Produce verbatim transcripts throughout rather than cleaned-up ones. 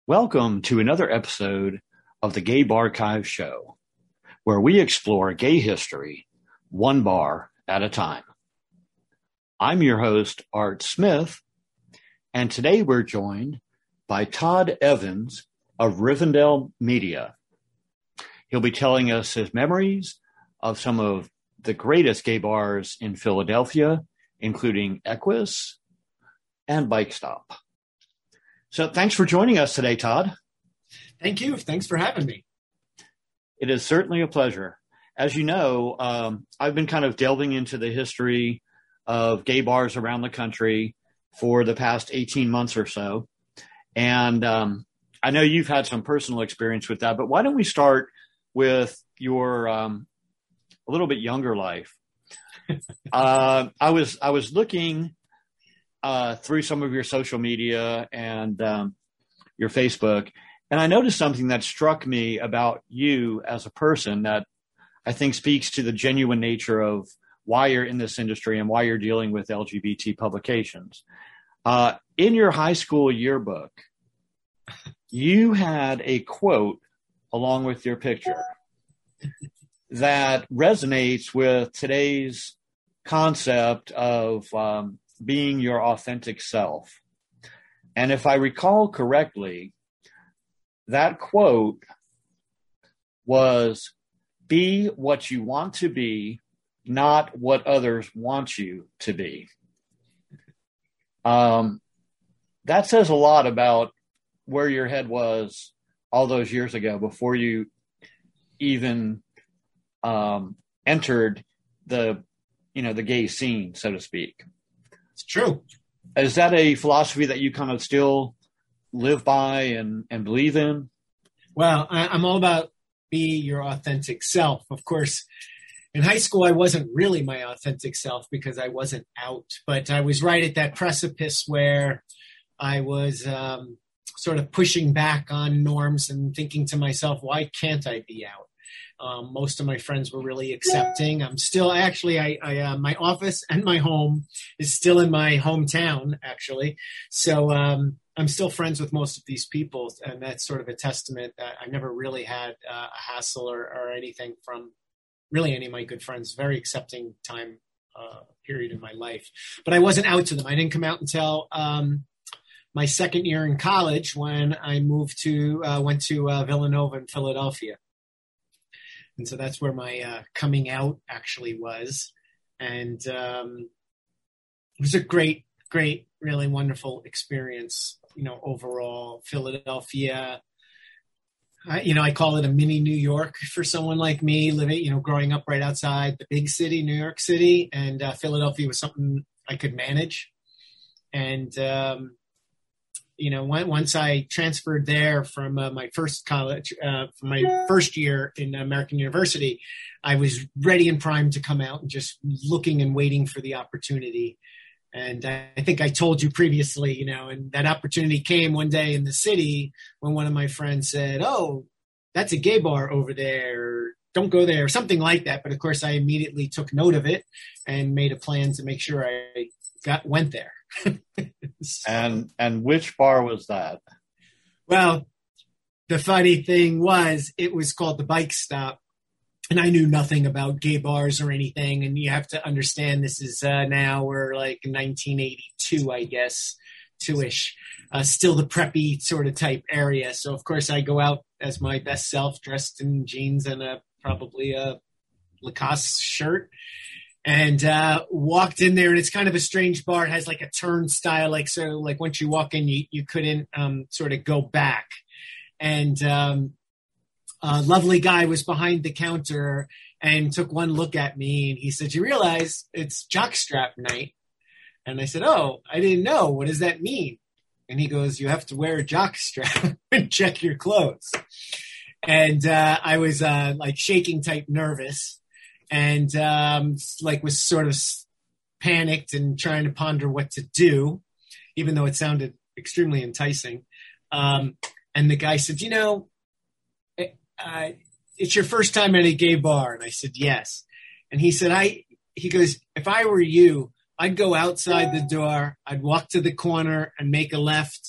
Welcome to another episode of the Gay Barchive Show, where we explore gay history one bar at a time. I'm your host, Art Smith, and today we're joined by Todd Evans of Rivendell Media. He'll be telling us his memories of some of the greatest gay bars in Philadelphia, including Equus and Bike Stop. So thanks for joining us today, Todd. Thank you. Thanks for having me. It is certainly a pleasure. As you know, um, I've been kind of delving into the history of gay bars around the country for the past eighteen months or so. And um, I know you've had some personal experience with that, but why don't we start with your um, a little bit younger life? uh, I was I was looking Uh, through some of your social media and um, your Facebook. And I noticed something that struck me about you as a person that I think speaks to the genuine nature of why you're in this industry and why you're dealing with L G B T publications. Uh, in your high school yearbook, you had a quote along with your picture that resonates with today's concept of um, being your authentic self. And if I recall correctly, that quote was, "Be what you want to be, not what others want you to be." Um, that says a lot about where your head was all those years ago before you even um, entered the, you know, the gay scene, so to speak. It's true. Is that a philosophy that you kind of still live by and, and believe in? Well, I, I'm all about be your authentic self. Of course, in high school, I wasn't really my authentic self because I wasn't out. But I was right at that precipice where I was um, sort of pushing back on norms and thinking to myself, why can't I be out? Um, most of my friends were really accepting. I'm still actually, I, I uh, my office and my home is still in my hometown, actually. So um, I'm still friends with most of these people. And that's sort of a testament that I never really had uh, a hassle or, or anything from really any of my good friends. Very accepting time uh, period in my life. But I wasn't out to them. I didn't come out until um, my second year in college when I moved to, uh, went to uh, Villanova in Philadelphia. And so that's where my uh, coming out actually was. And um, it was a great, great, really wonderful experience, you know, overall. Philadelphia, I, you know, I call it a mini New York for someone like me, living, you know, growing up right outside the big city, New York City. And uh, Philadelphia was something I could manage. And, um, you know, once I transferred there from uh, my first college, uh, from my first year in American University, I was ready and primed to come out and just looking and waiting for the opportunity. And I, I think I told you previously, you know, and that opportunity came one day in the city when one of my friends said, "Oh, that's a gay bar over there. Don't go there," or something like that. But of course, I immediately took note of it and made a plan to make sure I got went there. so, and and which bar was that? Well, the funny thing was it was called the Bike Stop, and I knew nothing about gay bars or anything. And you have to understand this is uh, now we're like nineteen eighty-two, I guess, two-ish, uh, still the preppy sort of type area. So of course I go out as my best self, dressed in jeans and a probably a Lacoste shirt. And uh, walked in there, and it's kind of a strange bar. It has like a turnstile, like so. Like once you walk in, you you couldn't um, sort of go back. And um, a lovely guy was behind the counter and took one look at me, and he said, "You realize it's jockstrap night?" And I said, "Oh, I didn't know. What does that mean?" And he goes, "You have to wear a jockstrap and check your clothes." And uh, I was uh, like shaking type nervous. And um, like was sort of panicked and trying to ponder what to do, even though it sounded extremely enticing. Um, and the guy said, "You know, it, uh, it's your first time at a gay bar." And I said, "Yes." And he said, "I." He goes, "If I were you, I'd go outside the door, I'd walk to the corner and make a left,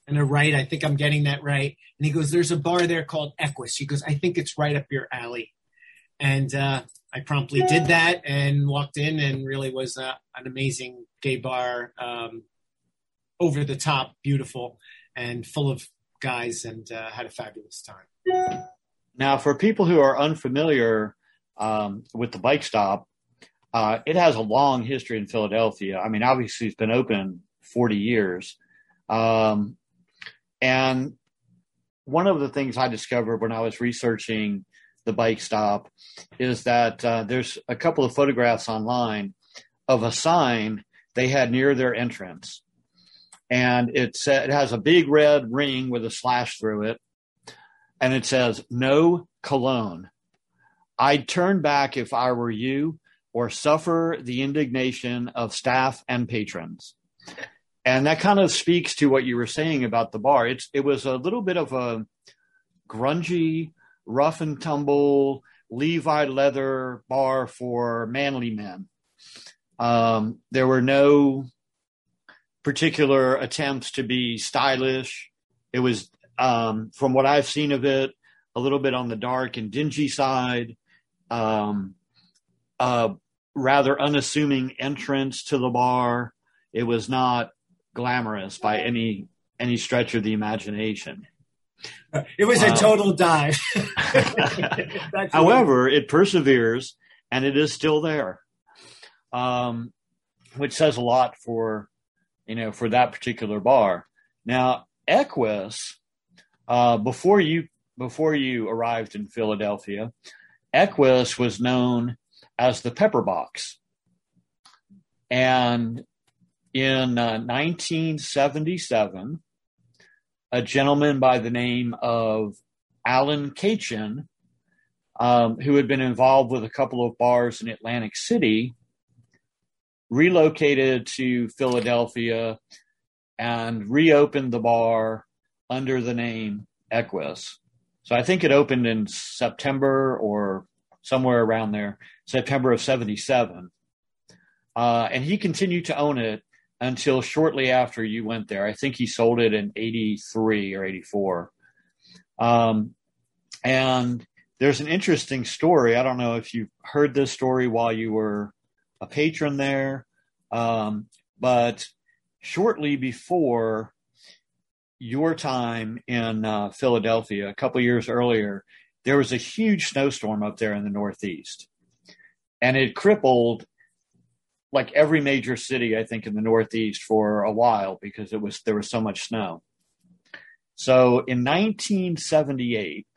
and a right. I think I'm getting that right. And he goes, there's a bar there called Equus. He goes, I think it's right up your alley. And uh, I promptly did that and walked in, and really was uh, an amazing gay bar, um, over the top, beautiful, and full of guys, and uh, had a fabulous time. Now, for people who are unfamiliar um, with the Bike Stop, uh, it has a long history in Philadelphia. I mean, obviously it's been open forty years. Um, and one of the things I discovered when I was researching the Bike Stop is that uh, there's a couple of photographs online of a sign they had near their entrance. And it, sa- it has a big red ring with a slash through it. And it says, no cologne. I'd turn back if I were you, or suffer the indignation of staff and patrons. And that kind of speaks to what you were saying about the bar. It's, it was a little bit of a grungy, rough and tumble, Levi leather bar for manly men. Um, there were no particular attempts to be stylish. It was, um, from what I've seen of it, a little bit on the dark and dingy side, um, uh, rather unassuming entrance to the bar. It was not glamorous by any any stretch of the imagination. It was a total dive. However, it perseveres, and it is still there, um, which says a lot for, you know, for that particular bar. Now, Equus, uh, before you before you arrived in Philadelphia, Equus was known as the Pepper Box, and in uh, nineteen seventy-seven. A gentleman by the name of Alan Kachin, um, who had been involved with a couple of bars in Atlantic City, relocated to Philadelphia and reopened the bar under the name Equus. So I think it opened in September or somewhere around there, September of seventy-seven. Uh, and he continued to own it until shortly after you went there. I think he sold it in eighty-three or eighty-four. Um, and there's an interesting story. I don't know if you heard this story while you were a patron there, um, but shortly before your time in uh, Philadelphia, a couple years earlier, there was a huge snowstorm up there in the Northeast. And it crippled like every major city, I think, in the Northeast for a while because it was there was so much snow. So in nineteen seventy-eight,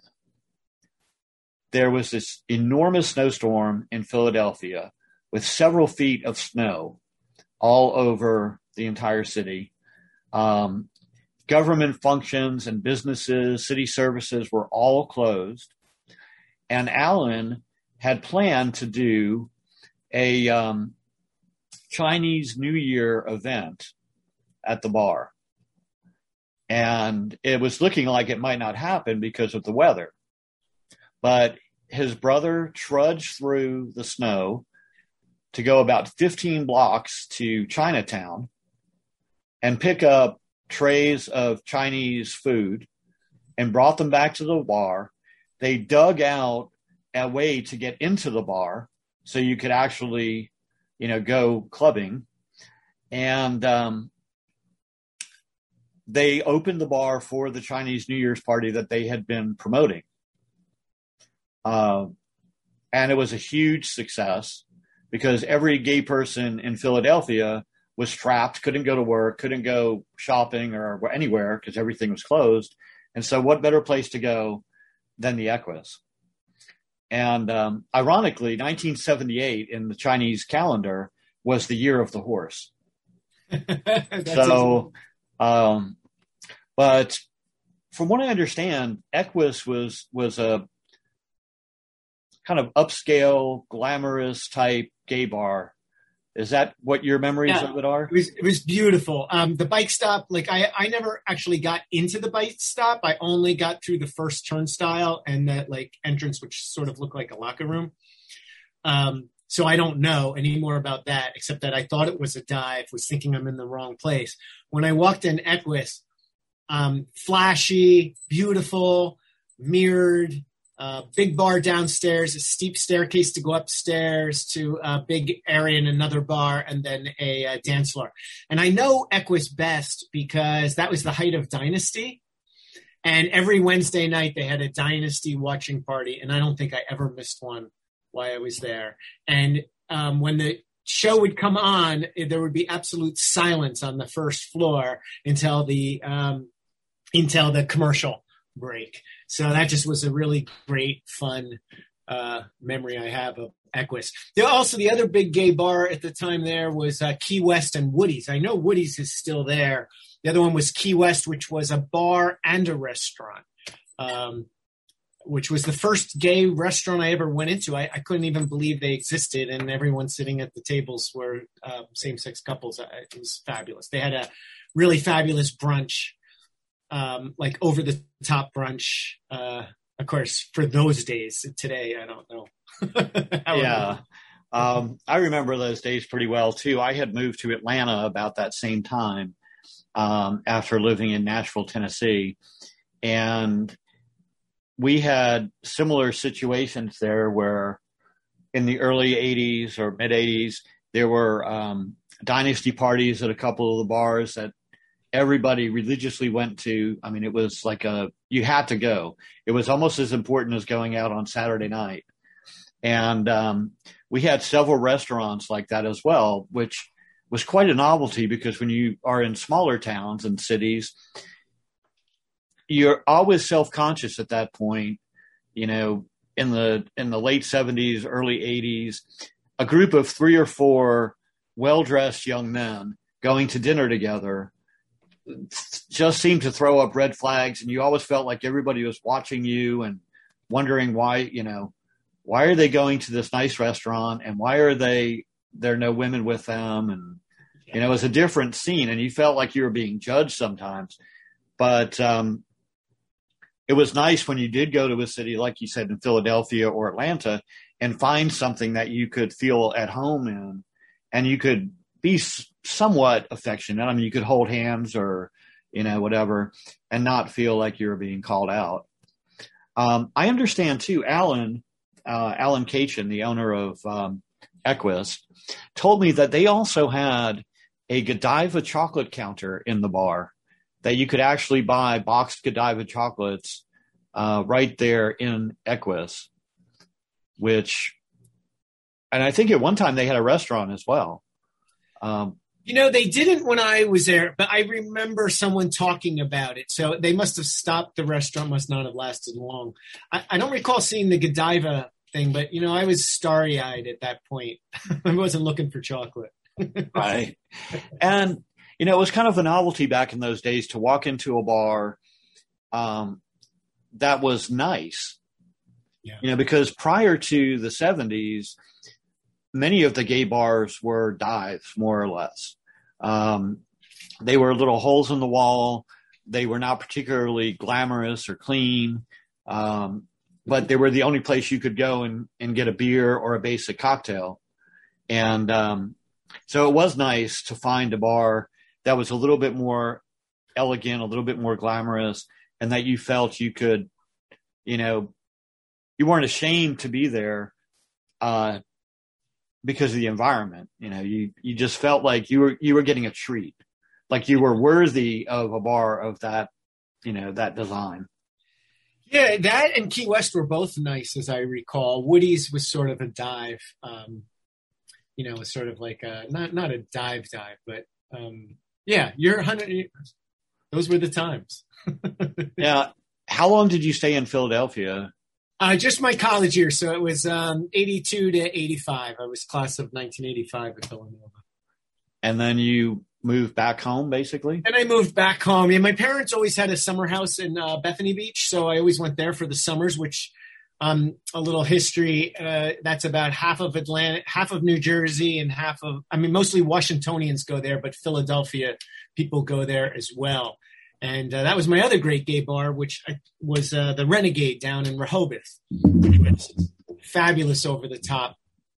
there was this enormous snowstorm in Philadelphia with several feet of snow all over the entire city. Um, government functions and businesses, city services were all closed. And Alan had planned to do a um, Chinese New Year event at the bar. And it was looking like it might not happen because of the weather. But his brother trudged through the snow to go about fifteen blocks to Chinatown and pick up trays of Chinese food and brought them back to the bar. They dug out a way to get into the bar so you could actually, you know, go clubbing. And um, they opened the bar for the Chinese New Year's party that they had been promoting. Uh, and it was a huge success because every gay person in Philadelphia was trapped, couldn't go to work, couldn't go shopping or anywhere because everything was closed. And so what better place to go than the Equus? And um, ironically, nineteen seventy-eight in the Chinese calendar was the year of the horse. So, um, but from what I understand, Equus was was a kind of upscale, glamorous type gay bar. Is that what your memories yeah, of it are? It was, it was beautiful. Um, the Bike Stop, like I, I never actually got into the Bike Stop. I only got through the first turnstile and that like entrance, which sort of looked like a locker room. Um, so I don't know any more about that, except that I thought it was a dive, was thinking I'm in the wrong place. When I walked in Equus, Um, flashy, beautiful, mirrored, uh, big bar downstairs, a steep staircase to go upstairs to a big area in another bar, and then a, a dance floor. And I know Equus best because that was the height of Dynasty. And every Wednesday night they had a Dynasty watching party, and I don't think I ever missed one while I was there. And um, when the show would come on, there would be absolute silence on the first floor until the um, until the commercial break. So that just was a really great, fun uh, memory I have of Equus. There also, the other big gay bar at the time there was uh, Key West and Woody's. I know Woody's is still there. The other one was Key West, which was a bar and a restaurant, um, which was the first gay restaurant I ever went into. I, I couldn't even believe they existed, and everyone sitting at the tables were uh, same-sex couples. It was fabulous. They had a really fabulous brunch. Um, like over the top brunch, uh, of course, for those days. Today, I don't know. Yeah. Um, I remember those days pretty well too. I had moved to Atlanta about that same time, um, after living in Nashville, Tennessee. And we had similar situations there where in the early eighties or mid eighties, there were, um, dynasty parties at a couple of the bars that everybody religiously went to. I mean, it was like a, you had to go. It was almost as important as going out on Saturday night. And um, we had several restaurants like that as well, which was quite a novelty because when you are in smaller towns and cities, you're always self-conscious at that point. You know, in the, in the late seventies, early eighties, a group of three or four well-dressed young men going to dinner together just seemed to throw up red flags, and you always felt like everybody was watching you and wondering why, you know, why are they going to this nice restaurant and why are they, there are no women with them? And, you know, it was a different scene and you felt like you were being judged sometimes, but um, it was nice when you did go to a city, like you said, in Philadelphia or Atlanta, and find something that you could feel at home in, and you could be somewhat affectionate. I mean, you could hold hands or, you know, whatever, and not feel like you were being called out. Um, I understand too, Alan, uh, Alan Kachin, the owner of um, Equus, told me that they also had a Godiva chocolate counter in the bar that you could actually buy boxed Godiva chocolates uh, right there in Equus, which, and I think at one time they had a restaurant as well. Um, you know, they didn't when I was there, but I remember someone talking about it. So they must have stopped. The restaurant must not have lasted long. I, I don't recall seeing the Godiva thing, but, you know, I was starry-eyed at that point. I wasn't looking for chocolate. Right. And, you know, it was kind of a novelty back in those days to walk into a bar um, that was nice. Yeah. You know, because prior to the seventies, many of the gay bars were dives, more or less. Um, they were little holes in the wall. They were not particularly glamorous or clean, um, but they were the only place you could go and, and get a beer or a basic cocktail. And um, so it was nice to find a bar that was a little bit more elegant, a little bit more glamorous, and that you felt you could, you know, you weren't ashamed to be there uh, because of the environment. You know, you, you just felt like you were, you were getting a treat, like you were worthy of a bar of that, you know, that design. Yeah, that and Key West were both nice, as I recall. Woody's was sort of a dive, um, you know, sort of like a, not, not a dive dive, but um, yeah, you're one hundred, those were the times. Yeah. How long did you stay in Philadelphia? Uh, just my college year. So it was um, eighty-two to eighty-five. I was class of nineteen eighty-five at Villanova. And then you moved back home, basically? And I moved back home. Yeah, my parents always had a summer house in uh, Bethany Beach, so I always went there for the summers, which um, a little history, uh, that's about half of Atlanta, half of New Jersey, and half of, I mean, mostly Washingtonians go there, but Philadelphia people go there as well. And uh, that was my other great gay bar, which was uh, the Renegade down in Rehoboth, which was fabulous over-the-top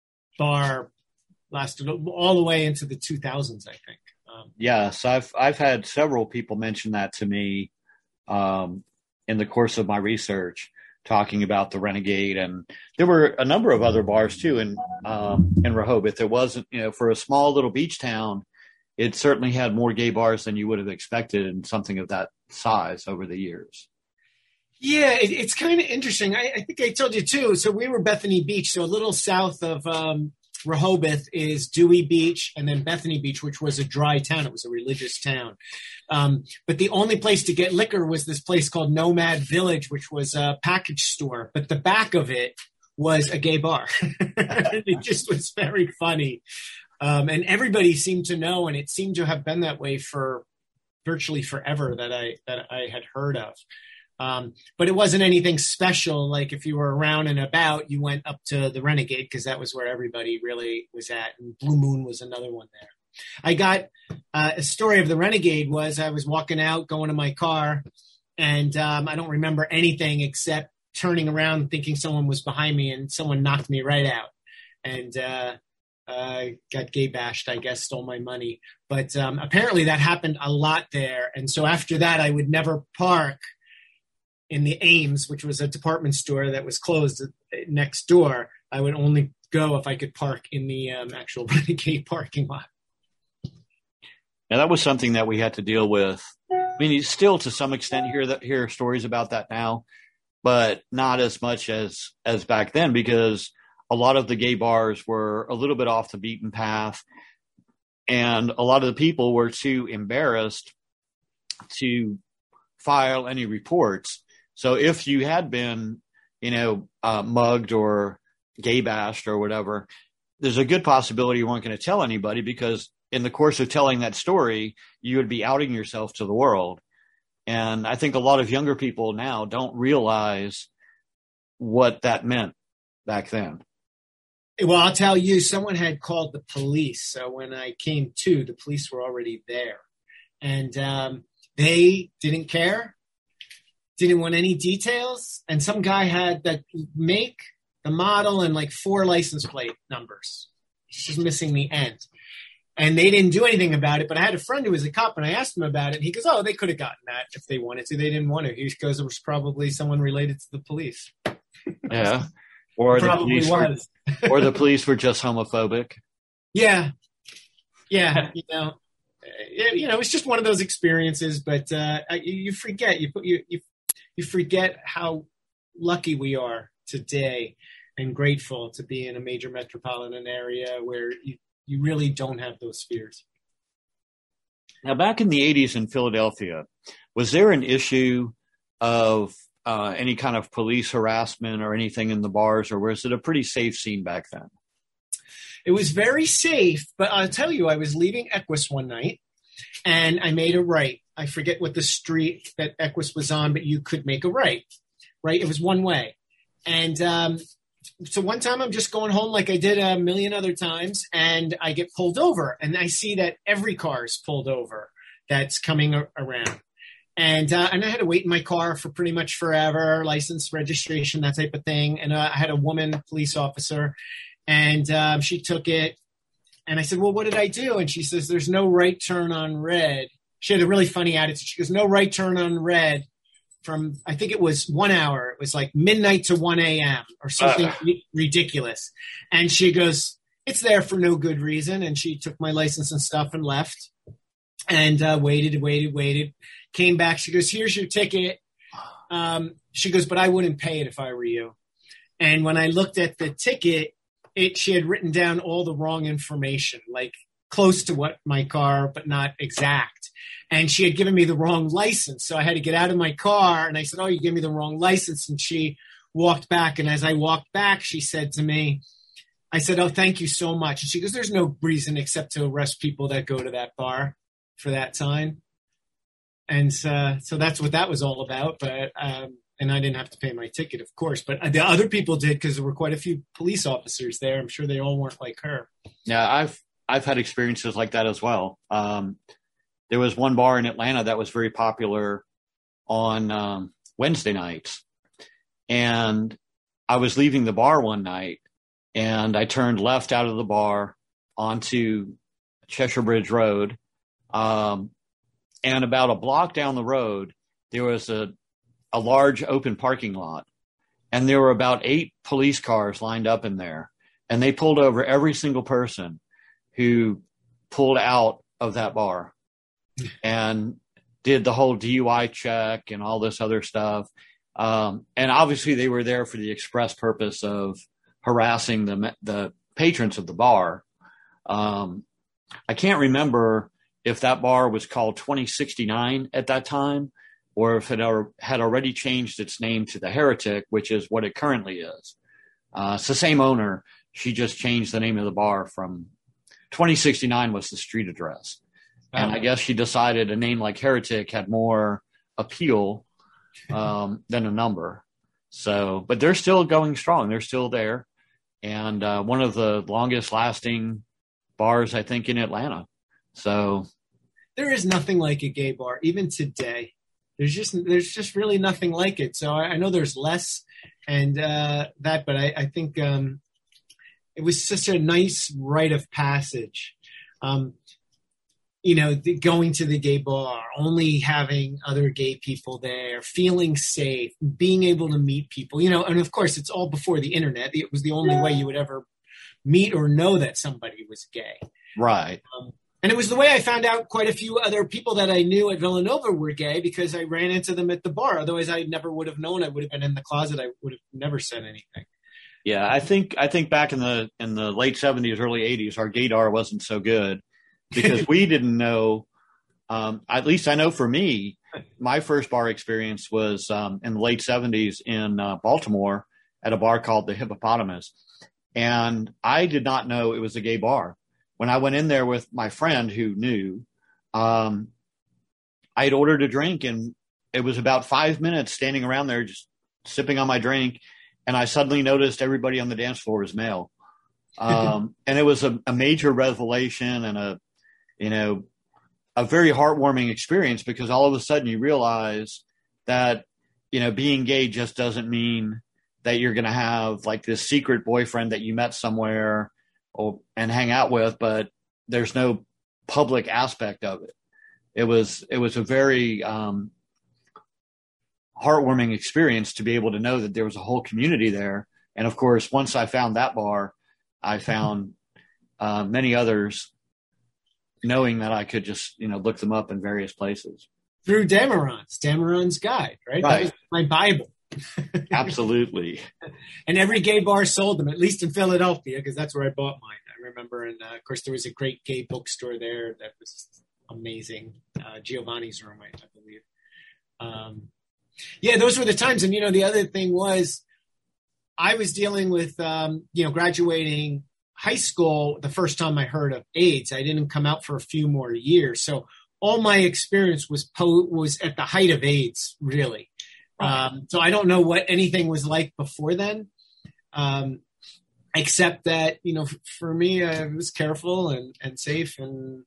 bar, lasted all the way into the two thousands, I think. Um, yes, I've I've had several people mention that to me um, in the course of my research, talking about the Renegade, and there were a number of other bars too in um, in Rehoboth. It wasn't, you know, for a small little beach town, it certainly had more gay bars than you would have expected in something of that size over the years. Yeah, it, it's kind of interesting. I, I think I told you too. So we were Bethany Beach, so a little south of um, Rehoboth is Dewey Beach, and then Bethany Beach, which was a dry town. It was a religious town. Um, but the only place to get liquor was this place called Nomad Village, which was a package store. But the back of it was a gay bar. It just was very funny. Um, and everybody seemed to know, and it seemed to have been that way for virtually forever that I that I had heard of. Um, but it wasn't anything special. Like if you were around and about, you went up to the Renegade because that was where everybody really was at. And Blue Moon was another one there. I got uh, a story of the Renegade was I was walking out, going to my car, and um, I don't remember anything except turning around thinking someone was behind me, and someone knocked me right out. And uh, I got gay bashed, I guess, stole my money. But um, apparently that happened a lot there. And so after that, I would never park in the Ames, which was a department store that was closed next door. I would only go if I could park in the um, actual Renegade parking lot. Now, that was something that we had to deal with. I mean, you still to some extent hear that hear stories about that now, but not as much as as back then, because a lot of the gay bars were a little bit off the beaten path, and a lot of the people were too embarrassed to file any reports. So if you had been, you know, uh, mugged or gay bashed or whatever, there's a good possibility you weren't going to tell anybody, because in the course of telling that story, you would be outing yourself to the world. And I think a lot of younger people now don't realize what that meant back then. Well, I'll tell you, someone had called the police. So when I came to, the police were already there. And um, they didn't care, didn't want any details. And some guy had the make, the model, and like four license plate numbers. He's just missing the end. And they didn't do anything about it. But I had a friend who was a cop, and I asked him about it. And he goes, oh, they could have gotten that if they wanted to. They didn't want to. He goes, it was probably someone related to the police. Yeah. Or the police were, or the police were just homophobic. Yeah. Yeah. You know, you know, it's just one of those experiences, but uh, you forget, you, you, you, you forget how lucky we are today and grateful to be in a major metropolitan area where you, you really don't have those fears. Now, back in the eighties in Philadelphia, was there an issue of uh, any kind of police harassment or anything in the bars, or was it a pretty safe scene back then? It was very safe, but I'll tell you, I was leaving Equus one night, and I made a right. I forget what the street that Equus was on, but you could make a right, right? It was one way. And um, so one time I'm just going home like I did a million other times, and I get pulled over, and I see that every car is pulled over that's coming a- around. And uh, and I had to wait in my car for pretty much forever, license, registration, that type of thing. And uh, I had a woman police officer, and um, she took it. And I said, well, what did I do? And she says, there's no right turn on red. She had a really funny attitude. She goes, no right turn on red from, I think it was one hour. It was like midnight to one a.m. or something uh. r- ridiculous. And she goes, it's there for no good reason. And she took my license and stuff and left, and uh, waited, waited, waited. Came back. She goes, here's your ticket. Um, she goes, but I wouldn't pay it if I were you. And when I looked at the ticket, it she had written down all the wrong information, like close to what my car, but not exact. And she had given me the wrong license. So I had to get out of my car, and I said, oh, you gave me the wrong license. And she walked back. And as I walked back, she said to me, I said, oh, thank you so much. And she goes, there's no reason except to arrest people that go to that bar for that time. And uh, so that's what that was all about. But um, and I didn't have to pay my ticket, of course. But the other people did, because there were quite a few police officers there. I'm sure they all weren't like her. Yeah, I've I've had experiences like that as well. Um, there was one bar in Atlanta that was very popular on um, Wednesday nights. And I was leaving the bar one night, and I turned left out of the bar onto Cheshire Bridge Road. Um And about a block down the road there was a, a large open parking lot, and there were about eight police cars lined up in there, and they pulled over every single person who pulled out of that bar and did the whole D U I check and all this other stuff. Um, and obviously they were there for the express purpose of harassing the, the patrons of the bar. Um, I can't remember if that bar was called twenty sixty-nine at that time, or if it had already changed its name to the Heretic, which is what it currently is. Uh, it's the same owner. She just changed the name of the bar from twenty sixty-nine was the street address. And I guess she decided a name like Heretic had more appeal um, than a number. So, but they're still going strong. They're still there. And uh, one of the longest lasting bars, I think, in Atlanta. So there is nothing like a gay bar, even today. There's just there's just really nothing like it. So I, I know there's less and uh, that, but I, I think um, it was such a nice rite of passage. Um, you know, the, going to the gay bar, only having other gay people there, feeling safe, being able to meet people, you know, and of course it's all before the internet. It was the only way you would ever meet or know that somebody was gay. Right. Um, and it was the way I found out quite a few other people that I knew at Villanova were gay, because I ran into them at the bar. Otherwise I never would have known. I would have been in the closet. I would have never said anything. Yeah. I think, I think back in the, in the late seventies, early eighties, our gaydar wasn't so good. Because we didn't know, um, at least I know for me, my first bar experience was um, in the late seventies in uh, Baltimore at a bar called the Hippopotamus. And I did not know it was a gay bar. When I went in there with my friend who knew, um, I had ordered a drink, and it was about five minutes standing around there just sipping on my drink. And I suddenly noticed everybody on the dance floor was male. Um, and it was a, a major revelation and a, you know, a very heartwarming experience, because all of a sudden you realize that, you know, being gay just doesn't mean that you're going to have like this secret boyfriend that you met somewhere or, and hang out with, but there's no public aspect of it. It was, it was a very, um, heartwarming experience to be able to know that there was a whole community there. And of course, once I found that bar, I found, uh, many others, knowing that I could just, you know, look them up in various places. Through Dameron's, Dameron's Guide, right? Right. That was my Bible. Absolutely. And every gay bar sold them, at least in Philadelphia, because that's where I bought mine. I remember, and uh, of course, there was a great gay bookstore there that was amazing. Uh, Giovanni's Room, I, I believe. Um, yeah, those were the times. And, you know, the other thing was I was dealing with, um, you know, graduating high school, the first time I heard of AIDS. I didn't come out for a few more years. So all my experience was po- was at the height of AIDS, really. Right. Um, so I don't know what anything was like before then, um, except that, you know, f- for me, I was careful and, and safe. And,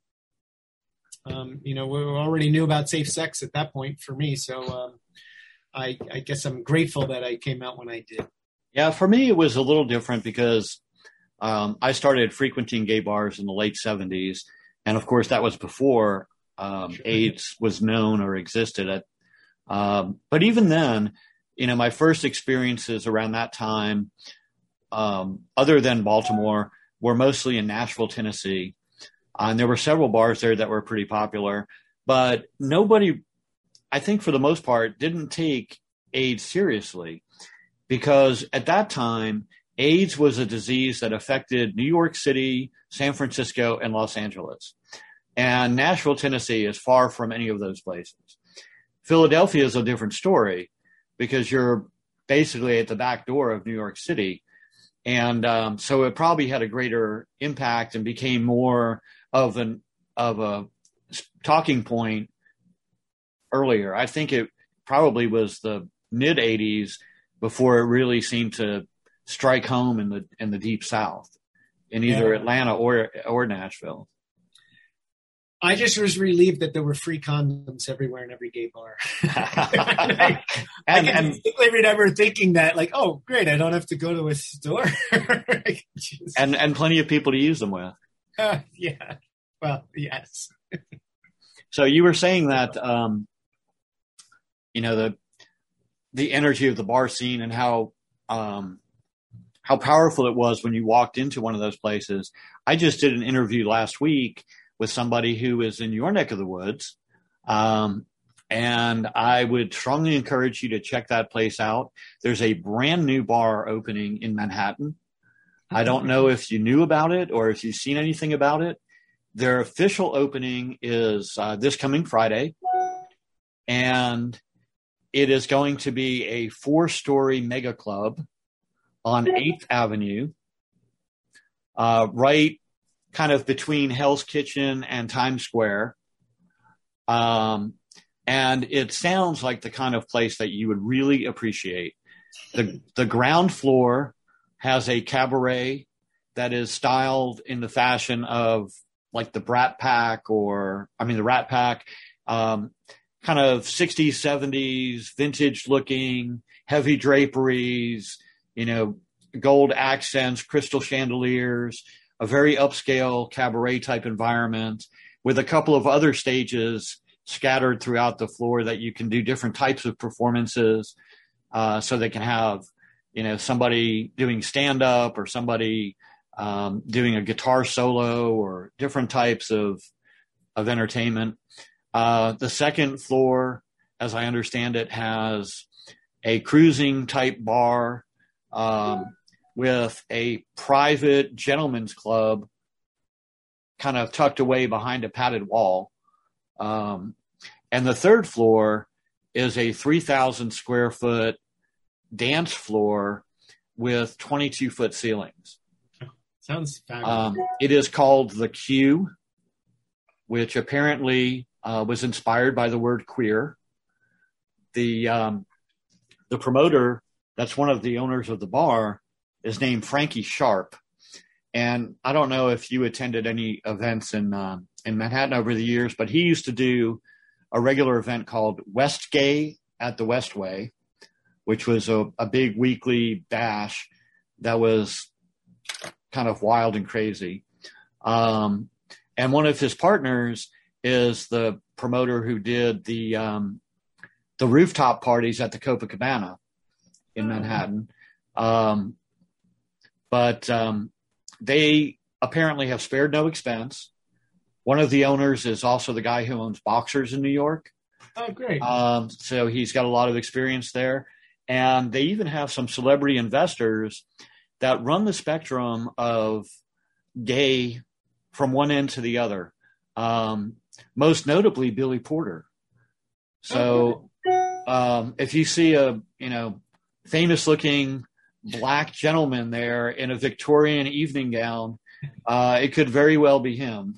um, you know, we already knew about safe sex at that point for me. So um, I, I guess I'm grateful that I came out when I did. Yeah, for me, it was a little different because Um, I started frequenting gay bars in the late seventies. And of course, that was before um, sure. AIDS was known or existed. At, um, but even then, you know, my first experiences around that time, um, other than Baltimore, were mostly in Nashville, Tennessee. Uh, and there were several bars there that were pretty popular. But nobody, I think for the most part, didn't take AIDS seriously, because at that time, AIDS was a disease that affected New York City, San Francisco, and Los Angeles. And Nashville, Tennessee is far from any of those places. Philadelphia is a different story, because you're basically at the back door of New York City. And um, so it probably had a greater impact and became more of an of a talking point earlier. I think it probably was the mid eighties before it really seemed to strike home in the in the deep South, in either yeah. Atlanta or or Nashville. I just was relieved that there were free condoms everywhere in every gay bar. I, and, I can and, distinctly remember thinking that, like, oh, great, I don't have to go to a store. just, and and plenty of people to use them with. Uh, yeah. Well, yes. So you were saying that um, you know, the, the energy of the bar scene and how, um, how powerful it was when you walked into one of those places. I just did an interview last week with somebody who is in your neck of the woods. Um, and I would strongly encourage you to check that place out. There's a brand new bar opening in Manhattan. I don't know if you knew about it or if you've seen anything about it. Their official opening is uh, this coming Friday, and it is going to be a four-story mega club on eighth Avenue, uh, right kind of between Hell's Kitchen and Times Square. Um, and it sounds like the kind of place that you would really appreciate. The, the ground floor has a cabaret that is styled in the fashion of like the Brat Pack or, I mean, the Rat Pack, um, kind of sixties, seventies, vintage looking, heavy draperies, you know, gold accents, crystal chandeliers, a very upscale cabaret type environment with a couple of other stages scattered throughout the floor that you can do different types of performances. Uh, so they can have, you know, somebody doing stand up or somebody, um, doing a guitar solo or different types of, of entertainment. Uh, the second floor, as I understand it, has a cruising type bar, um, with a private gentleman's club kind of tucked away behind a padded wall. Um, and the third floor is a three thousand square foot dance floor with twenty-two foot ceilings. Sounds fabulous. Um, it is called The Q, which apparently uh, was inspired by the word queer. The, um, the promoter, that's one of the owners of the bar, is named Frankie Sharp. And I don't know if you attended any events in, uh, in Manhattan over the years, but he used to do a regular event called West Gay at the Westway, which was a, a big weekly bash that was kind of wild and crazy. Um, and one of his partners is the promoter who did the, um, the rooftop parties at the Copacabana in Manhattan. Um, but, um, they apparently have spared no expense. One of the owners is also the guy who owns Boxers in New York. Oh, great. Um, so he's got a lot of experience there. And they even have some celebrity investors that run the spectrum of gay from one end to the other. Um, most notably Billy Porter. So, um, if you see a, you know, famous looking black gentleman there in a Victorian evening gown, uh, it could very well be him.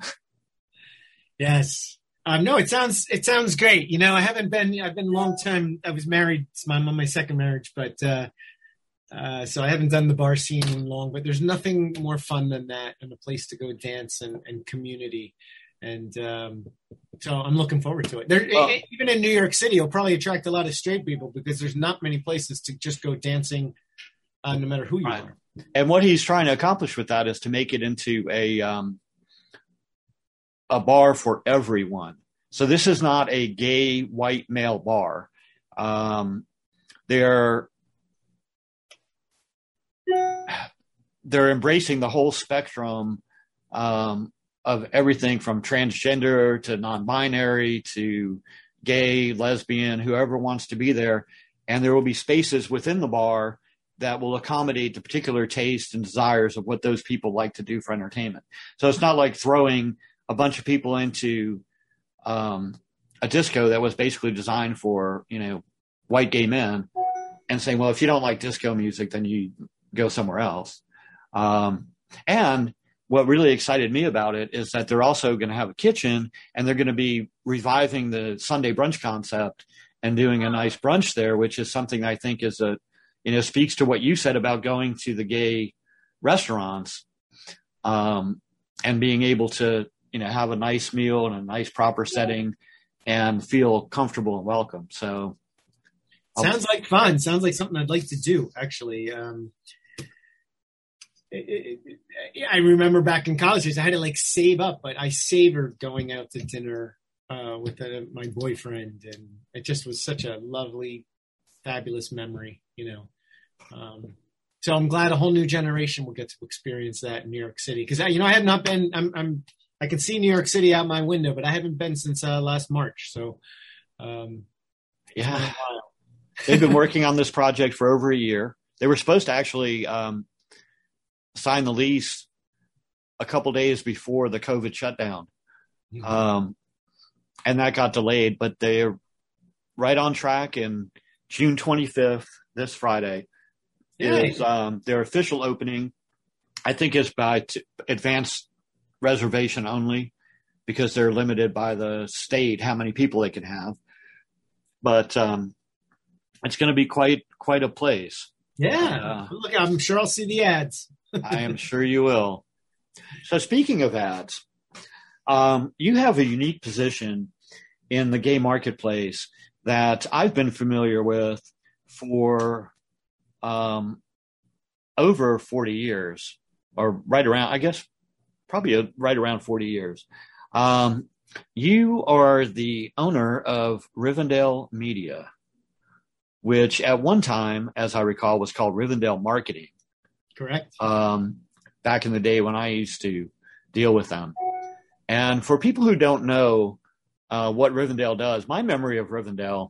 Yes. Um, no, it sounds, it sounds great. You know, I haven't been, I've been a long time. I was married. I'm on my second marriage, but, uh, uh, so I haven't done the bar scene in long, but there's nothing more fun than that and a place to go dance and, and community. And, um, so I'm looking forward to it. There, Oh. it, even in New York City, it'll probably attract a lot of straight people because there's not many places to just go dancing, uh, no matter who you Right. are. And what he's trying to accomplish with that is to make it into a, um, a bar for everyone. So this is not a gay white male bar. Um, they're, they're embracing the whole spectrum, um, of everything from transgender to non-binary to gay, lesbian, whoever wants to be there. And there will be spaces within the bar that will accommodate the particular tastes and desires of what those people like to do for entertainment. So it's not like throwing a bunch of people into, um, a disco that was basically designed for, you know, white gay men and saying, well, if you don't like disco music, then you go somewhere else. Um, and what really excited me about it is that they're also going to have a kitchen and they're going to be reviving the Sunday brunch concept and doing a nice brunch there, which is something I think is a, you know, speaks to what you said about going to the gay restaurants, um, and being able to, you know, have a nice meal in a nice proper setting and feel comfortable and welcome. So Sounds like fun. Sounds like something I'd like to do, actually. Um, it, it, it, I remember back in college days, I had to like save up, but I savored going out to dinner uh, with uh, my boyfriend, and it just was such a lovely, fabulous memory, you know. Um, so I'm glad a whole new generation will get to experience that in New York City, because you know I have not been. I'm, I'm I can see New York City out my window, but I haven't been since uh, last March. So um, yeah, they've been working on this project for over a year. They were supposed to actually um, sign the lease a couple days before the COVID shutdown. Mm-hmm. Um, and that got delayed, but they're right on track. And June twenty-fifth, this Friday, yeah. is um, their official opening. I think it's by t- advanced reservation only, because they're limited by the state how many people they can have. But um, it's going to be quite quite a place. Yeah, uh, look, I'm sure I'll see the ads. I am sure you will. So speaking of ads, um, you have a unique position in the gay marketplace that I've been familiar with for um, over forty years, or right around, I guess, probably a, right around forty years. Um, you are the owner of Rivendell Media, which at one time, as I recall, was called Rivendell Marketing. Correct. Um, back in the day when I used to deal with them. And for people who don't know uh, what Rivendell does, my memory of Rivendell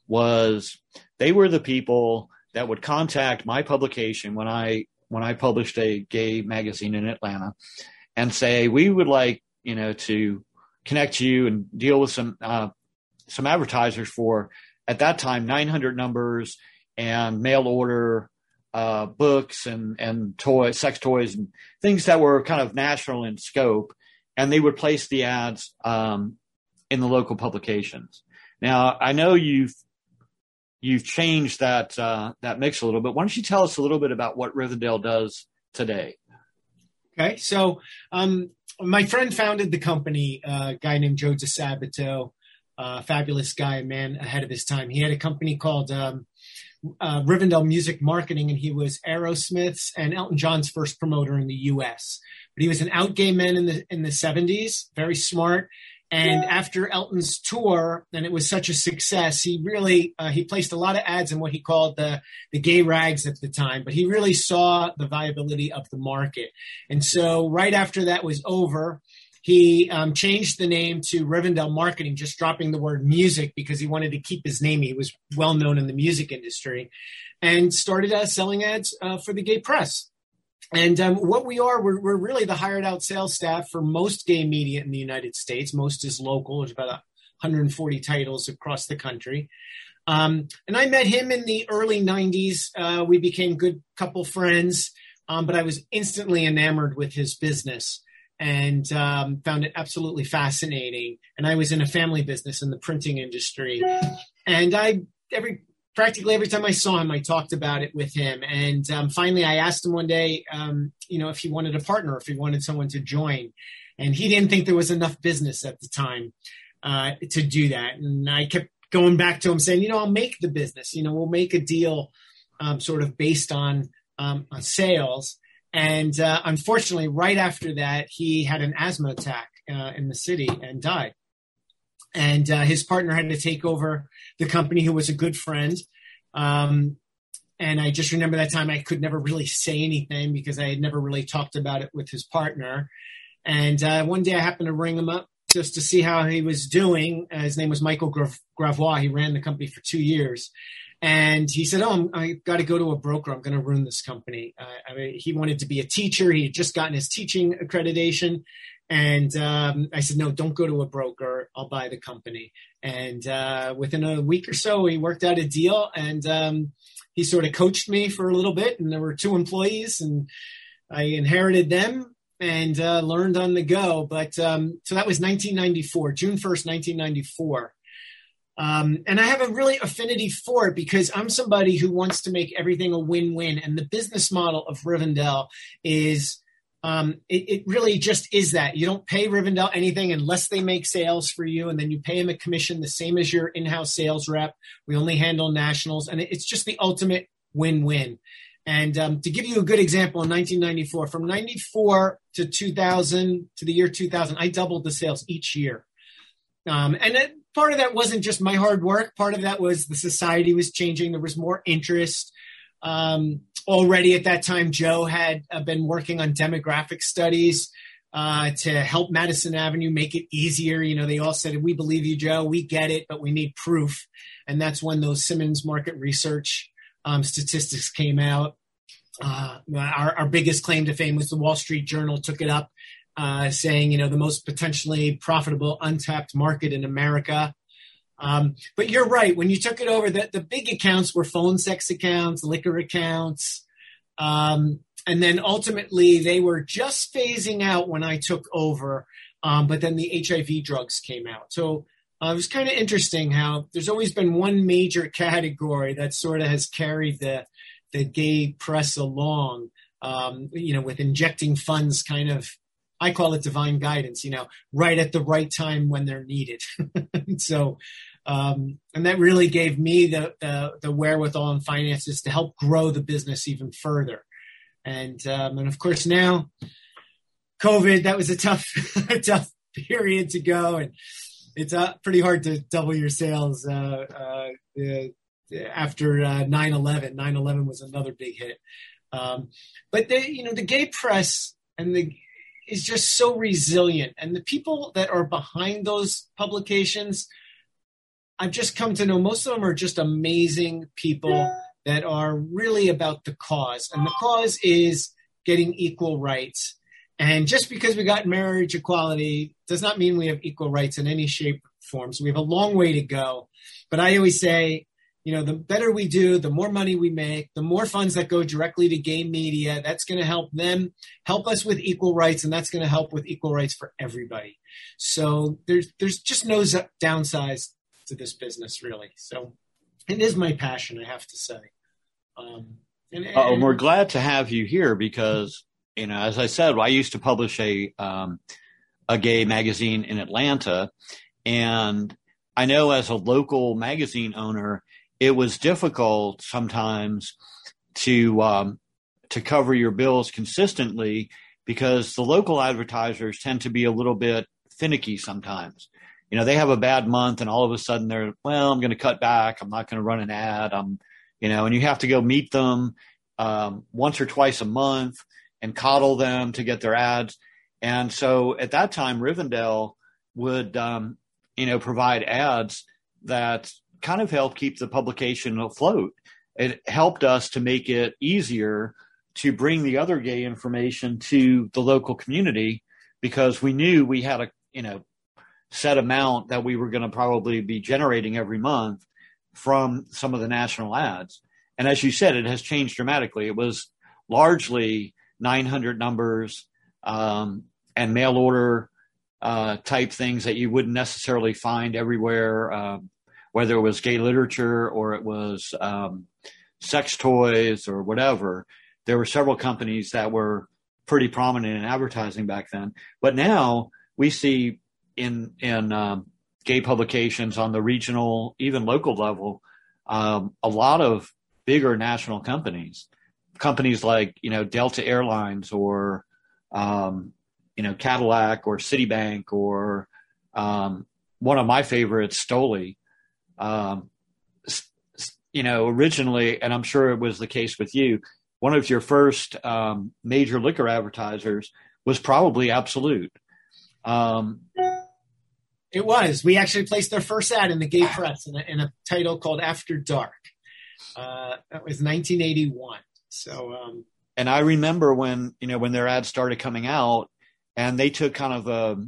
was they were the people that would contact my publication when I when I published a gay magazine in Atlanta and say, we would like, you know, to connect you and deal with some uh, some advertisers for, at that time, nine hundred numbers and mail order uh, books and, and toys, sex toys and things that were kind of national in scope. And they would place the ads um, in the local publications. Now, I know you've you've changed that uh, that mix a little bit. Why don't you tell us a little bit about what Rivendell does today? Okay, so um, my friend founded the company, uh, a guy named Joe DeSabato, a fabulous guy, a man ahead of his time. He had a company called um, uh, Rivendell Music Marketing, and he was Aerosmith's and Elton John's first promoter in the U S. But he was an out gay man in the in the seventies, very smart. And after Elton's tour, and it was such a success, he really, uh, he placed a lot of ads in what he called the, the gay rags at the time, but he really saw the viability of the market. And so right after that was over, he um, changed the name to Rivendell Marketing, just dropping the word music because he wanted to keep his name. He was well known in the music industry, and started uh, selling ads uh, for the gay press. And um, what we are, we're, we're really the hired out sales staff for most gay media in the United States. Most is local. There's about one hundred forty titles across the country. Um, and I met him in the early nineties. Uh, we became good couple friends, um, but I was instantly enamored with his business and um, found it absolutely fascinating. And I was in a family business in the printing industry. And I every Practically every time I saw him, I talked about it with him. And um, finally, I asked him one day, um, you know, if he wanted a partner, if he wanted someone to join. And he didn't think there was enough business at the time uh, to do that. And I kept going back to him saying, you know, I'll make the business. You know, we'll make a deal um, sort of based on, um, on sales. And uh, unfortunately, right after that, he had an asthma attack uh, in the city and died. And uh, his partner had to take over the company, who was a good friend. Um, and I just remember that time I could never really say anything because I had never really talked about it with his partner. And uh, one day I happened to ring him up just to see how he was doing. Uh, his name was Michael Grav- Gravois. He ran the company for two years. And he said, oh, I'm, I got to go to a broker. I'm going to ruin this company. Uh, I mean, he wanted to be a teacher. He had just gotten his teaching accreditation. And um, I said, no, don't go to a broker. I'll buy the company. And uh, within a week or so, we worked out a deal. And um, he sort of coached me for a little bit. And there were two employees, and I inherited them and uh, learned on the go. But um, so that was nineteen ninety-four, June first, nineteen ninety-four. Um, and I have a really affinity for it because I'm somebody who wants to make everything a win-win. And the business model of Rivendell is Um, it, it really just is that. You don't pay Rivendell anything unless they make sales for you, and then you pay them a commission the same as your in-house sales rep. We only handle nationals, and it, it's just the ultimate win-win. And um, to give you a good example, in nineteen ninety-four, from ninety-four to two thousand, to the year two thousand, I doubled the sales each year. Um, and it, part of that wasn't just my hard work. Part of that was the society was changing. There was more interest. Um, already at that time, Joe had uh, been working on demographic studies uh, to help Madison Avenue make it easier. You know, they all said, we believe you, Joe. We get it, but we need proof. And that's when those Simmons market research um, statistics came out. Uh, our, our biggest claim to fame was the Wall Street Journal took it up, uh, saying, you know, the most potentially profitable untapped market in America. Um, but you're right. When you took it over, the, the big accounts were phone sex accounts, liquor accounts. Um, and then ultimately they were just phasing out when I took over. Um, but then the H I V drugs came out. So uh, it was kind of interesting how there's always been one major category that sort of has carried the, the gay press along, um, you know, with injecting funds kind of, I call it divine guidance, you know, right at the right time when they're needed. So, um, and that really gave me the, the, the wherewithal and finances to help grow the business even further. And, um, and of course now COVID, that was a tough, a tough period to go. And it's uh, pretty hard to double your sales, uh, uh, uh, after uh, nine eleven. nine eleven was another big hit. Um, but they, you know, the gay press and the, is just so resilient. And the people that are behind those publications, I've just come to know most of them are just amazing people that are really about the cause. And the cause is getting equal rights. And just because we got marriage equality does not mean we have equal rights in any shape or form. So we have a long way to go. But I always say, you know, the better we do, the more money we make, the more funds that go directly to gay media, that's going to help them, help us with equal rights, and that's going to help with equal rights for everybody. So there's there's just no downsides to this business, really. So it is my passion, I have to say. Um, and, and, uh, we're glad to have you here because, you know, as I said, I used to publish a um, a gay magazine in Atlanta, and I know as a local magazine owner, it was difficult sometimes to um, to cover your bills consistently because the local advertisers tend to be a little bit finicky sometimes. You know, they have a bad month and all of a sudden they're, well, I'm going to cut back. I'm not going to run an ad. I'm, you know, and you have to go meet them um, once or twice a month and coddle them to get their ads. And so at that time, Rivendell would, um, you know, provide ads that kind of helped keep the publication afloat. It helped us to make it easier to bring the other gay information to the local community because we knew we had a, you know, set amount that we were going to probably be generating every month from some of the national ads. And as you said, it has changed dramatically. It was largely nine hundred numbers um, and mail order uh, type things that you wouldn't necessarily find everywhere, uh, whether it was gay literature or it was um, sex toys or whatever. There were several companies that were pretty prominent in advertising back then. But now we see in in um, gay publications on the regional, even local level, um, a lot of bigger national companies, companies like, you know, Delta Airlines or, um, you know, Cadillac or Citibank or um, one of my favorites, Stoli. Um, you know, originally, and I'm sure it was the case with you, one of your first um, major liquor advertisers was probably Absolute. Um, it was. We actually placed their first ad in the gay press in a, in a title called After Dark. Uh, that was nineteen eighty-one. So, um, and I remember when, you know, when their ads started coming out and they took kind of a,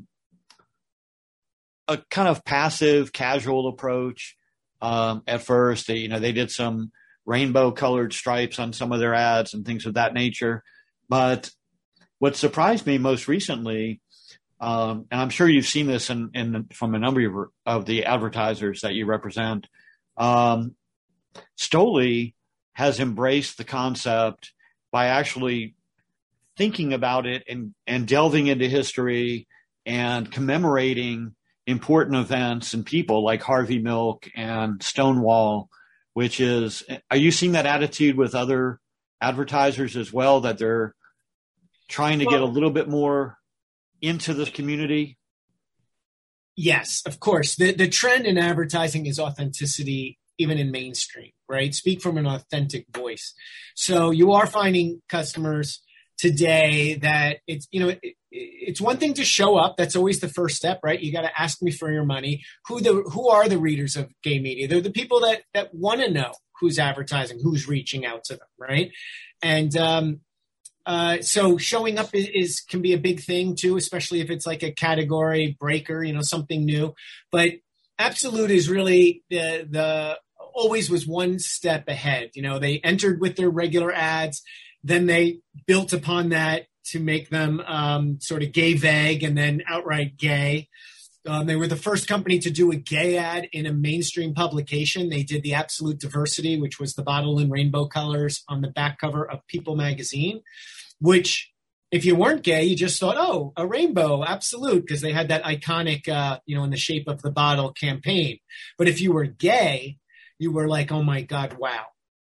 a kind of passive, casual approach. Um, at first, they, you know, they did some rainbow colored stripes on some of their ads and things of that nature. But what surprised me most recently, um, and I'm sure you've seen this in, in from a number of, of the advertisers that you represent, um, Stoli has embraced the concept by actually thinking about it and, and delving into history and commemorating important events and people like Harvey Milk and Stonewall, which is, are you seeing that attitude with other advertisers as well, that they're trying to well, get a little bit more into this community? Yes, of course. The the trend in advertising is authenticity, even in mainstream, right? Speak from an authentic voice. So you are finding customers today that it's, you know, it, it's one thing to show up. That's always the first step, right? You got to ask me for your money. Who the who are the readers of gay media? They're the people that that want to know who's advertising, who's reaching out to them, right? And um, uh, so showing up is, is can be a big thing too, especially if it's like a category breaker, you know, something new. But Absolute is really the the always was one step ahead. You know, they entered with their regular ads, then they built upon that to make them um, sort of gay vague and then outright gay. Um, they were the first company to do a gay ad in a mainstream publication. They did the Absolute Diversity, which was the bottle in rainbow colors on the back cover of People magazine, which if you weren't gay, you just thought, oh, a rainbow, Absolute, because they had that iconic, uh, you know, in the shape of the bottle campaign. But if you were gay, you were like, oh my God, wow.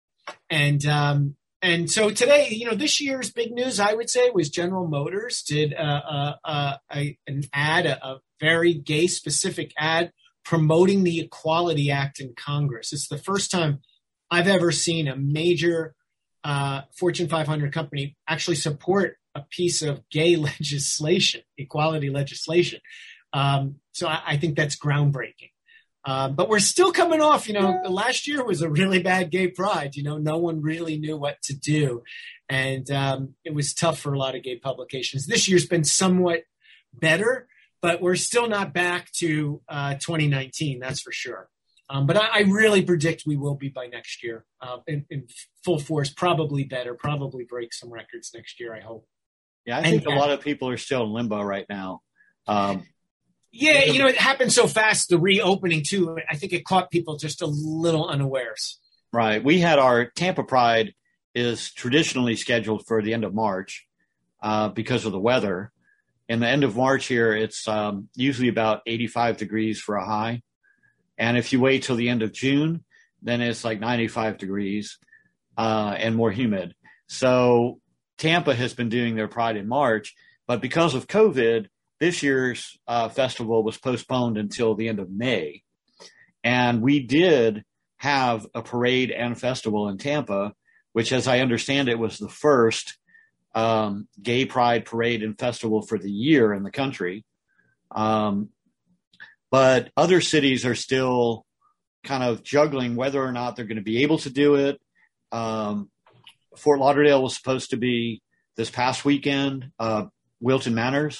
And, um, And so today, you know, this year's big news, I would say, was General Motors did uh, uh, uh, a, an ad, a, a very gay-specific ad promoting the Equality Act in Congress. It's the first time I've ever seen a major uh, Fortune five hundred company actually support a piece of gay legislation, equality legislation. Um, so I, I think that's groundbreaking. Uh, but we're still coming off, you know, last year was a really bad gay pride. You know, no one really knew what to do. And um, it was tough for a lot of gay publications. This year's been somewhat better, but we're still not back to uh, twenty nineteen, that's for sure. Um, but I, I really predict we will be by next year uh, in, in full force, probably better, probably break some records next year, I hope. Yeah, I think and, a lot of people are still in limbo right now. Um Yeah, you know, it happened so fast, the reopening, too. I think it caught people just a little unawares. Right. We had our Tampa Pride is traditionally scheduled for the end of March uh, because of the weather. In the end of March here, it's um, usually about eighty-five degrees for a high. And if you wait till the end of June, then it's like ninety-five degrees uh, and more humid. So Tampa has been doing their Pride in March, but because of COVID, this year's uh, festival was postponed until the end of May. And we did have a parade and festival in Tampa, which, as I understand it, was the first um, gay pride parade and festival for the year in the country. Um, but other cities are still kind of juggling whether or not they're going to be able to do it. Um, Fort Lauderdale was supposed to be this past weekend, uh, Wilton Manors.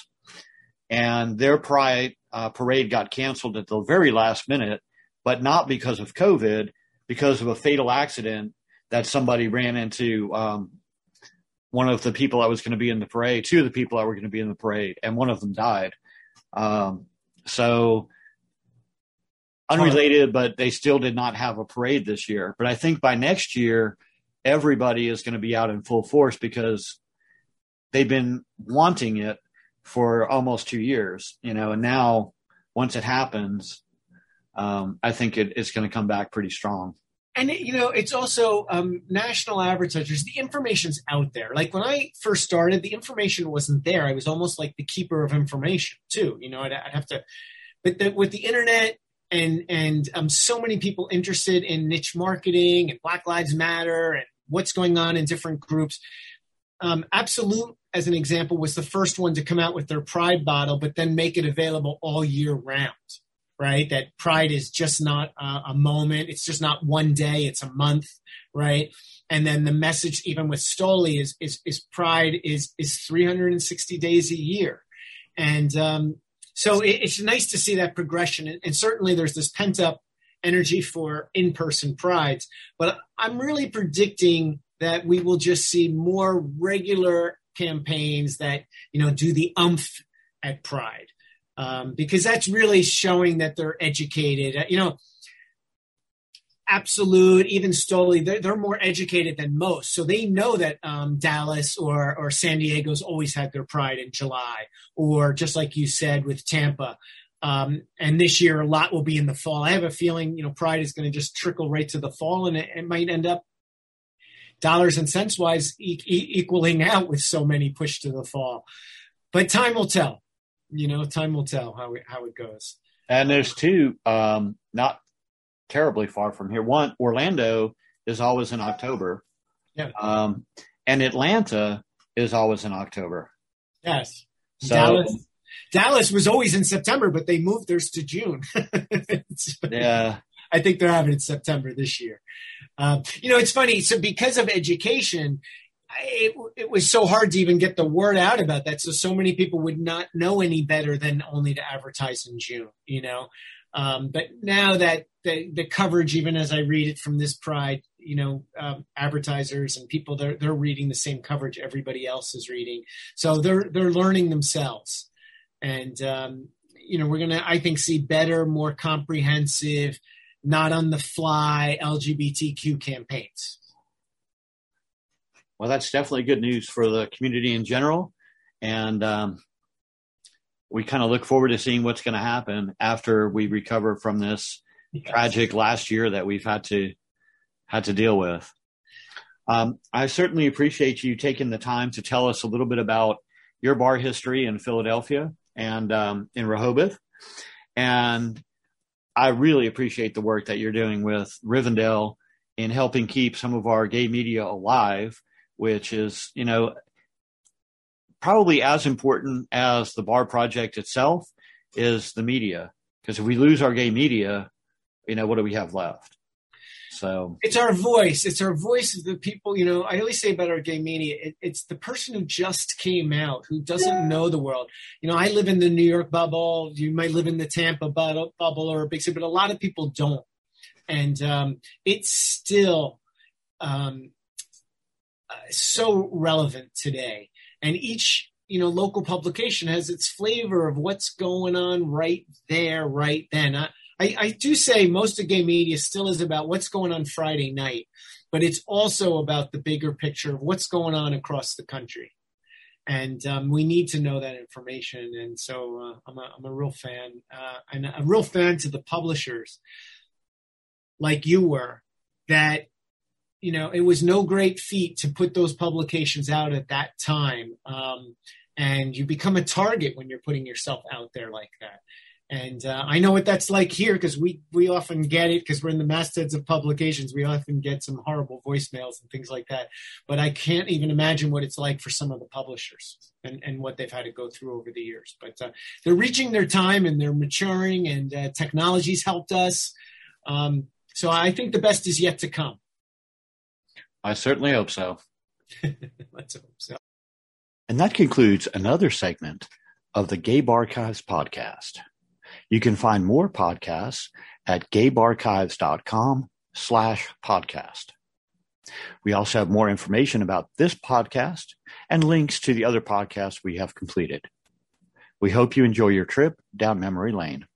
And their pride uh, parade got canceled at the very last minute, but not because of COVID, because of a fatal accident that somebody ran into um, one of the people that was going to be in the parade, two of the people that were going to be in the parade, and one of them died. Um, so unrelated, but they still did not have a parade this year. But I think by next year, everybody is going to be out in full force because they've been wanting it for almost two years, you know, and now once it happens, um, I think it, it's going to come back pretty strong. And, you know, it's also um, national advertisers. The information's out there. Like when I first started, the information wasn't there. I was almost like the keeper of information too. You know, I'd, I'd have to, but the, with the internet and, and um, so many people interested in niche marketing and Black Lives Matter and what's going on in different groups, um, Absolute, as an example, was the first one to come out with their Pride bottle, but then make it available all year round, right? That Pride is just not a, a moment. It's just not one day. It's a month, right? And then the message, even with Stoli, is is, is Pride is is three hundred sixty days a year. And um, so it, it's nice to see that progression. And, and certainly there's this pent-up energy for in-person Prides. But I'm really predicting that we will just see more regular campaigns that, you know, do the umph at Pride, um, because that's really showing that they're educated. You know, Absolute, even Stoli, they're, they're more educated than most. So they know that um, Dallas or, or San Diego's always had their Pride in July, or just like you said with Tampa. Um, and this year, a lot will be in the fall. I have a feeling, you know, Pride is going to just trickle right to the fall, and it, it might end up dollars and cents wise e- e- equaling out with so many pushed to the fall. But time will tell. You know, time will tell how it, how it goes. And there's two, um, not terribly far from here. One, Orlando is always in October. Yeah. Um, and Atlanta is always in October. Yes. So, Dallas. Dallas was always in September, but they moved theirs to June. Yeah. I think they're having it in September this year. Um, you know, it's funny. So because of education, it, it was so hard to even get the word out about that. So, so many people would not know any better than only to advertise in June, you know. Um, but now that the, the coverage, even as I read it from this Pride, you know, um, advertisers and people, they're, they're reading the same coverage everybody else is reading. So they're, they're learning themselves. And, um, you know, we're going to, I think, see better, more comprehensive, not on the fly L G B T Q campaigns. Well, that's definitely good news for the community in general. And um, we kind of look forward to seeing what's going to happen after we recover from this yes. tragic last year that we've had to had to deal with. Um, I certainly appreciate you taking the time to tell us a little bit about your bar history in Philadelphia and um, in Rehoboth. And I really appreciate the work that you're doing with Rivendell in helping keep some of our gay media alive, which is, you know, probably as important as the bar project itself is the media. Because if we lose our gay media, you know, what do we have left? So it's our voice. It's our voice of the people. You know, I always say about our gay media, it, it's the person who just came out, who doesn't know the world. You know, I live in the New York bubble. You might live in the Tampa bubble or a big city, but a lot of people don't. And um, it's still um, uh, so relevant today. And each, you know, local publication has its flavor of what's going on right there, right then. I, I, I do say most of gay media still is about what's going on Friday night, but it's also about the bigger picture of what's going on across the country. And um, we need to know that information. And so uh, I'm, a, I'm a real fan, uh, and a real fan to the publishers like you were, that, you know, it was no great feat to put those publications out at that time. Um, and you become a target when you're putting yourself out there like that. And uh, I know what that's like here because we, we often get it because we're in the mastheads of publications. We often get some horrible voicemails and things like that. But I can't even imagine what it's like for some of the publishers and, and what they've had to go through over the years. But uh, they're reaching their time and they're maturing, and uh, technology's helped us. Um, so I think the best is yet to come. I certainly hope so. Let's hope so. And that concludes another segment of the Gay Barchives podcast. You can find more podcasts at gaybarchives.com slash podcast. We also have more information about this podcast and links to the other podcasts we have completed. We hope you enjoy your trip down memory lane.